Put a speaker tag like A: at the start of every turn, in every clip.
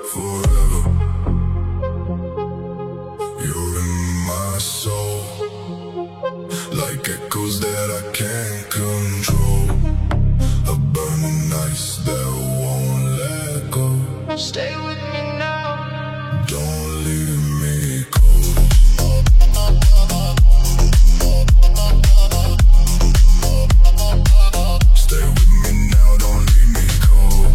A: forever. You're in my soul, like echoes that I can't control. A burning ice that won't let go.
B: Stay with me now.
A: Don't leave me cold. Stay with me now, don't leave me cold.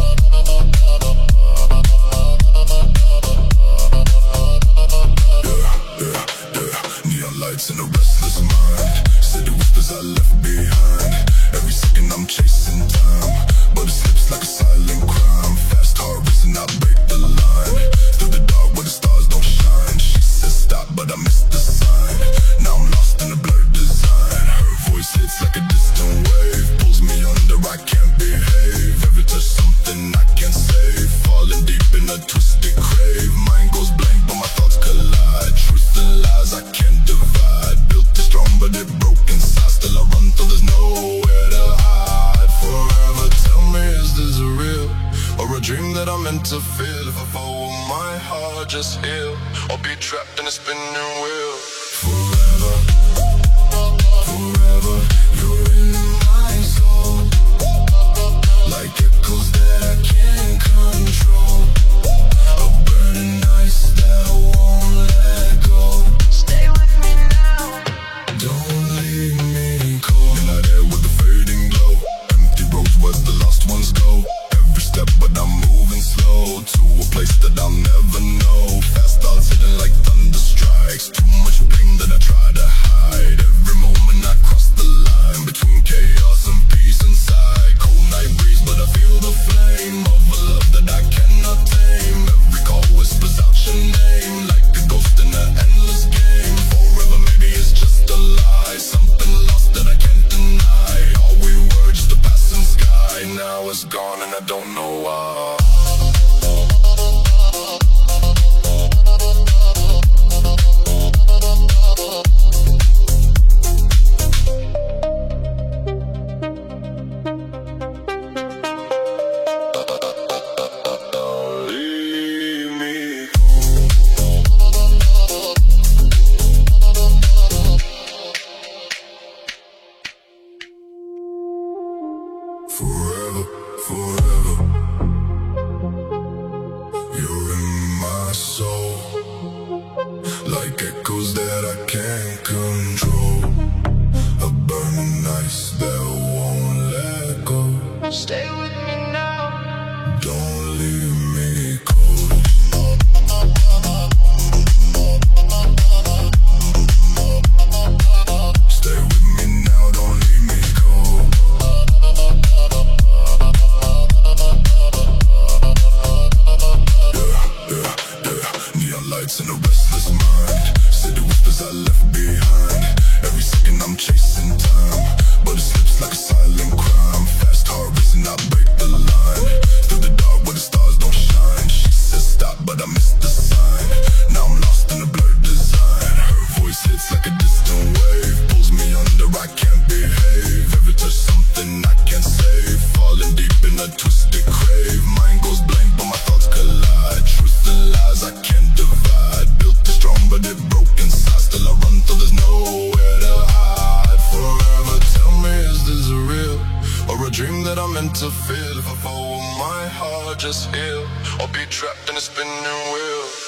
A: Neon lights in a restless mind. City whispers I left behind. Every second I'm chasing time, but it slips like a silent crime. Fast heart racing, I break the line. Through the dark where the stars don't shine. She says stop, but I missed the sign. Now I'm lost in a blurred design. Her voice hits like a distant wave, pulls me under, I can't behave. Every touch something I can't save. Falling deep in a twisted crave. Mind goes blank, but my thoughts collide. Truth and lies I can't divide. Built it strong, but it broke inside. Still I run till there's nowhere to hide. Forever, tell me, is this real? Or a dream that I'm meant to feel? If I follow my heart, just heal, or be trapped in a spinning wheel. Forever, forever, you're in my soul, like echoes that I can't control. A burning ice that won't let go.
B: Stay with me now.
A: Don't leave me cold. In that air with the fading glow, empty roads where the lost ones go. Every step but I'm moving slow, to a place that I'll never know. Fast thoughts hitting like thunder strikes. Too much pain that I try to hide. Every moment I cross the line, between chaos and peace inside. Cold night breeze but I feel the flame of a love that I cannot tame. Every call whispers out your name, like a ghost in an endless game. Forever maybe it's just a lie, something lost that I can't deny. All we were just a passing sky, now it's gone and I don't know why. Leave me forever, forever. You're in my soul, like echoes that I can't control. A burning ice that won't let go.
B: Stay with me now.
A: Don't leave me cold. Stay with me now, don't leave me cold. Neon lights in a restless mind. City whispers I left behind. Every second I'm chasing time, but it slips like a silent crime. Fast heart racing, I break the line. Through the dark where the stars don't shine. She says stop, but I missed the sign. Now I'm lost in a blurred design. Her voice hits like a distant wave, pulls me under, I can't behave. Every touch something I can't save. Falling deep in a twisted crave. Mind goes blank, but my thoughts collide. Truth and lies I can't divide. Built it strong, but it broke inside. Still I run till there's nowhere to hide. Forever, tell me, is this real? Or a dream that I'm meant to feel? If I follow my heart, just heal, or be trapped in a spinning wheel.